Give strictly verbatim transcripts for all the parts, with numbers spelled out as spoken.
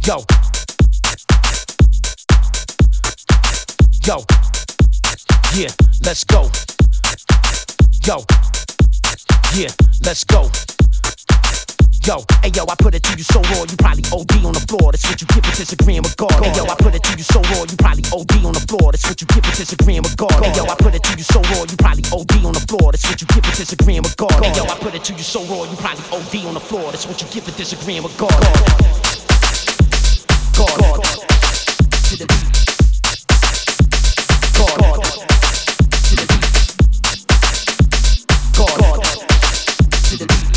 Yo. Yo. Yeah, let's go. Yo. Yeah, let's go. Yo, hey yo, I put it to you so raw, you probably O D on the floor. That's what you get for disagreeing with God. Hey yo, I put it to you so raw, you probably O D on the floor. That's what you get for disagreeing with God. Hey yo, I put it to you so raw, you probably O D on the floor. That's what you get for disagreeing with God. Hey yo, I put it to you so raw, you probably O D on the floor. That's what you get for disagreeing with God. God, God, to the beat. God, God, to the beat. God, God, to the beat.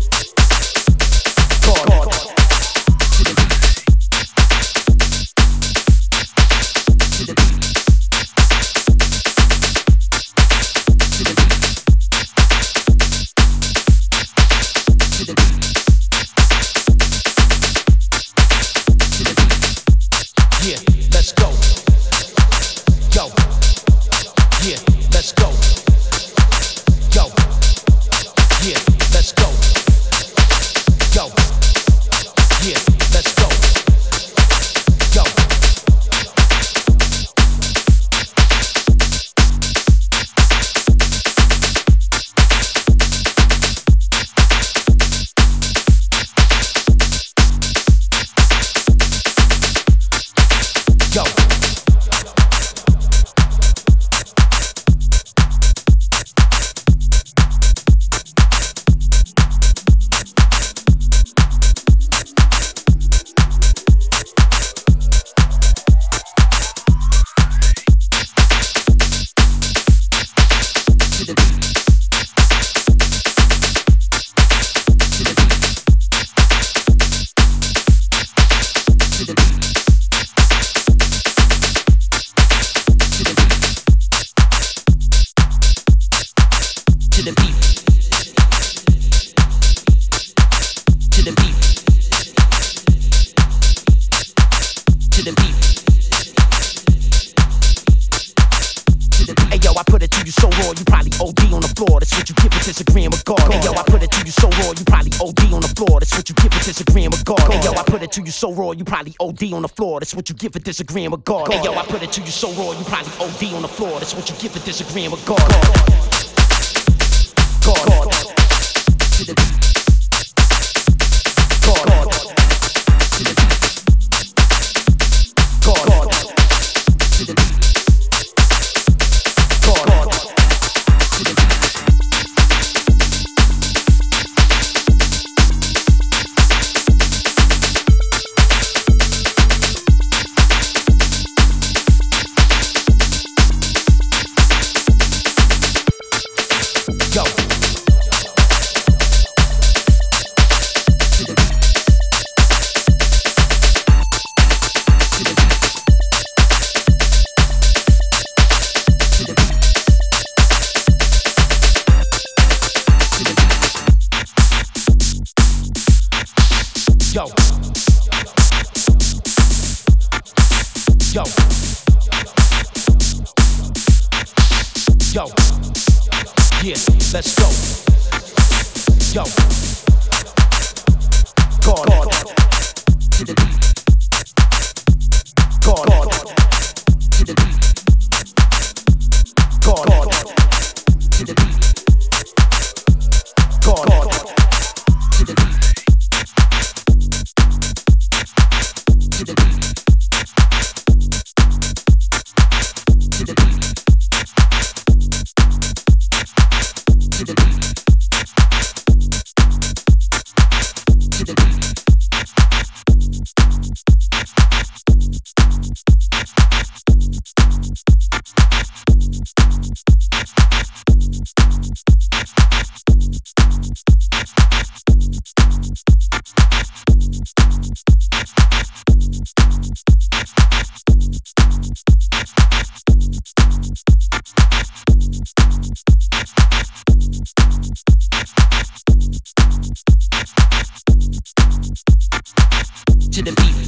Yeah, let's go. Yo. Yeah, let's go. Yo. Yeah, let's go. Yo. Yeah, let's go. Yo. Yo. To the beat, to the beat, to the beat, to the beat. Hey yo, I put it to you so raw, you probably O D on the floor. That's what you get for disagreeing with God. Hey yo, I put it to you so raw, you probably O D on the floor. That's what you get for disagreeing with God. Hey yo, I put it to you so raw, you probably O D on the floor. That's what you get for disagreeing with God. Hey yo, I put it to you so raw, you probably O D on the floor. That's what you get for disagreeing with God. God, God, to the beat. God, God, to the beat. God, God, to the beat. God, God, to the beat. Yo. Yo. Yo. Yo. Yeah, let's go. Yo. God, God, to the beat. God, God, to the beat. God, God, to the beat. God, God, to the beat. To the beat. To the beat. To the beat. To the beat. To the beat.